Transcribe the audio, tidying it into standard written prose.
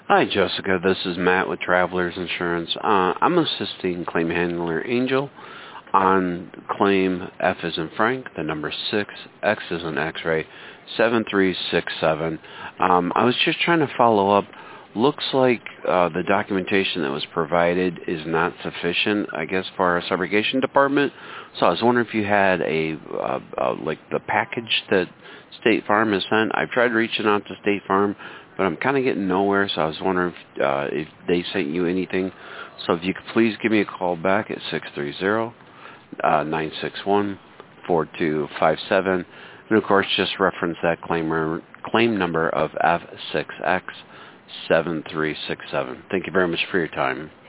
Hi, Jessica. This is Matt with Travelers Insurance. I'm assisting claim handler Angel on claim F as in Frank, the number 6, X as in X-ray, 7367. I was just trying to follow up. Looks like the documentation that was provided is not sufficient, I guess, for our subrogation department. So I was wondering if you had like the package that State Farm has sent. I've tried reaching out to State Farm, but I'm kind of getting nowhere, so I was wondering if they sent you anything. So if you could please give me a call back at 630-961-4257. And, of course, just reference that claim number of F6X7367. Thank you very much for your time.